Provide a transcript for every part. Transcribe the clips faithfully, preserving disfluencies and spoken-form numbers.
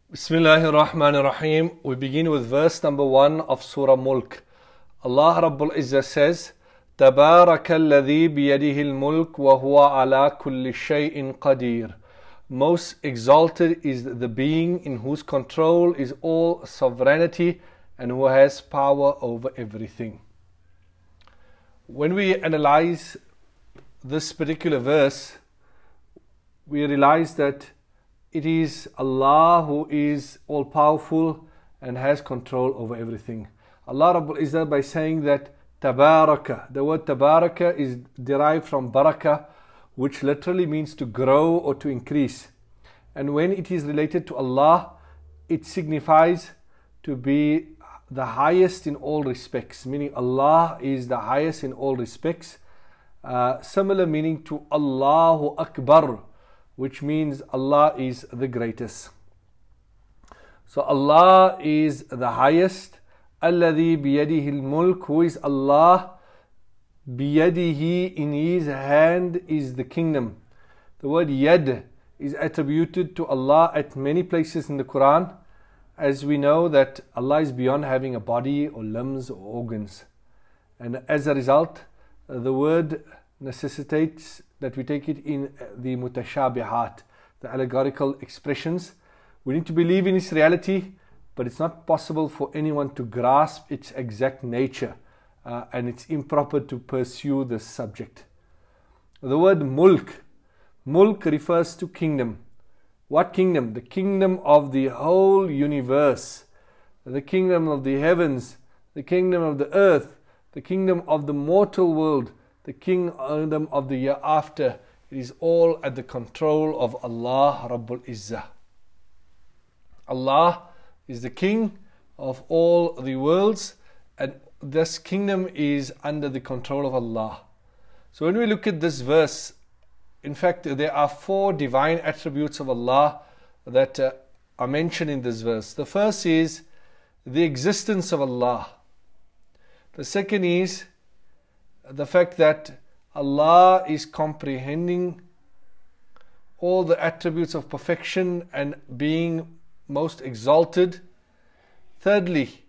Bismillahir Rahmanir Rahim. We begin with verse number one of Surah Mulk. Allah Rabbul Izzah says, تَبَارَكَ الَّذِي بِيَدِهِ الْمُلْكُ وَهُوَ عَلَى كُلِّ شَيْءٍ قَدِيرٌ. Most exalted is the being in whose control is all sovereignty and who has power over everything. When we analyze this particular verse, we realize that it is Allah who is all powerful and has control over everything. Allah Rabbul Izzah, by saying that Tabaraka, the word Tabaraka is derived from Baraka, which literally means to grow or to increase. And when it is related to Allah, it signifies to be the highest in all respects, meaning Allah is the highest in all respects. Uh, similar meaning to Allahu Akbar, which means Allah is the greatest. So Allah is the highest. Alladhi biyadihi al-mulk, who is Allah. Biyadihi, in his hand is the kingdom. The word yad is attributed to Allah at many places in the Quran, as we know that Allah is beyond having a body or limbs or organs. And as a result, the word necessitates that we take it in the mutashabihat, the allegorical expressions. We need to believe in its reality, but it's not possible for anyone to grasp its exact nature, uh, and it's improper to pursue this subject. The word mulk, mulk refers to kingdom. What kingdom? The kingdom of the whole universe, the kingdom of the heavens, the kingdom of the earth, the kingdom of the mortal world, the kingdom of the year after. It is all at the control of Allah Rabbul Izzah. Allah is the king of all the worlds, and this kingdom is under the control of Allah. So when we look at this verse, in fact there are four divine attributes of Allah that uh, are mentioned in this verse. The first is the existence of Allah. The second is the fact that Allah is comprehending all the attributes of perfection and being most exalted. Thirdly,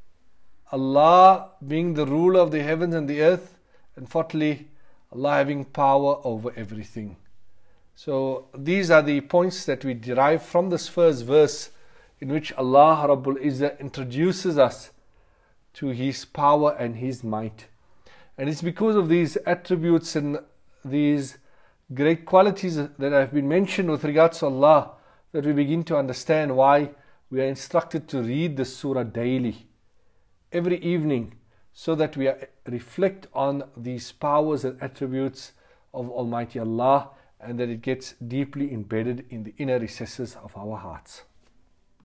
Allah being the ruler of the heavens and the earth. And fourthly, Allah having power over everything. So these are the points that we derive from this first verse, in which Allah Rabbul Izzah introduces us to His power and His might. And it's because of these attributes and these great qualities that have been mentioned with regards to Allah that we begin to understand why we are instructed to read the surah daily, every evening, so that we reflect on these powers and attributes of Almighty Allah, and that it gets deeply embedded in the inner recesses of our hearts.